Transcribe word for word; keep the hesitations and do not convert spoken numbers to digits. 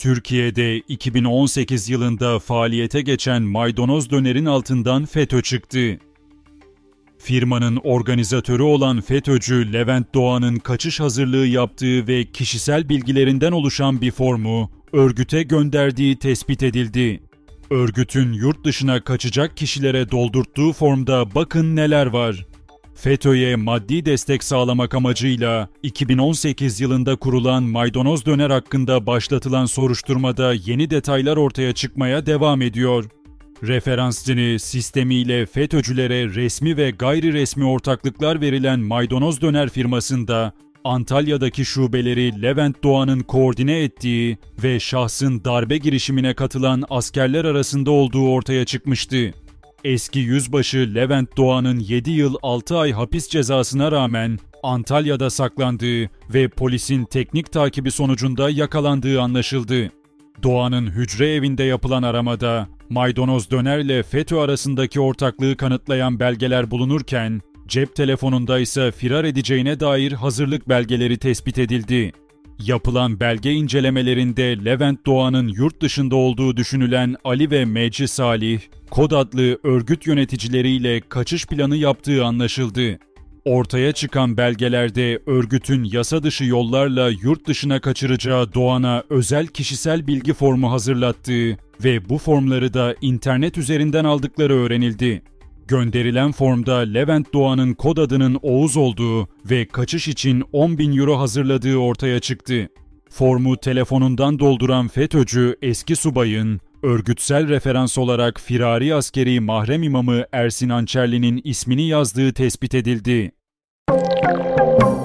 Türkiye'de iki bin on sekiz yılında faaliyete geçen Maydanoz Döner'in altından FETÖ çıktı. Firmanın organizatörü olan FETÖ'cü Levent Doğan'ın kaçış hazırlığı yaptığı ve kişisel bilgilerinden oluşan bir formu örgüte gönderdiği tespit edildi. Örgütün yurt dışına kaçacak kişilere doldurttuğu formda bakın neler var. FETÖ'ye maddi destek sağlamak amacıyla iki bin on sekiz yılında kurulan Maydanoz Döner hakkında başlatılan soruşturmada yeni detaylar ortaya çıkmaya devam ediyor. Referans dini sistemiyle FETÖ'cülere resmi ve gayri resmi ortaklıklar verilen Maydanoz Döner firmasında Antalya'daki şubeleri Levent Doğan'ın koordine ettiği ve şahsın darbe girişimine katılan askerler arasında olduğu ortaya çıkmıştı. Eski yüzbaşı Levent Doğan'ın yedi yıl altı ay hapis cezasına rağmen Antalya'da saklandığı ve polisin teknik takibi sonucunda yakalandığı anlaşıldı. Doğan'ın hücre evinde yapılan aramada Maydanoz Döner'le FETÖ arasındaki ortaklığı kanıtlayan belgeler bulunurken, cep telefonunda ise firar edeceğine dair hazırlık belgeleri tespit edildi. Yapılan belge incelemelerinde Levent Doğan'ın yurt dışında olduğu düşünülen Ali ve Mecci Salih, Kod adlı örgüt yöneticileriyle kaçış planı yaptığı anlaşıldı. Ortaya çıkan belgelerde örgütün yasa dışı yollarla yurt dışına kaçıracağı Doğan'a özel kişisel bilgi formu hazırlattığı ve bu formları da internet üzerinden aldıkları öğrenildi. Gönderilen formda Levent Doğan'ın kod adının Oğuz olduğu ve kaçış için on bin euro hazırladığı ortaya çıktı. Formu telefonundan dolduran FETÖ'cü eski subayın, örgütsel referans olarak firari askeri mahrem imamı Ersin Ançerli'nin ismini yazdığı tespit edildi.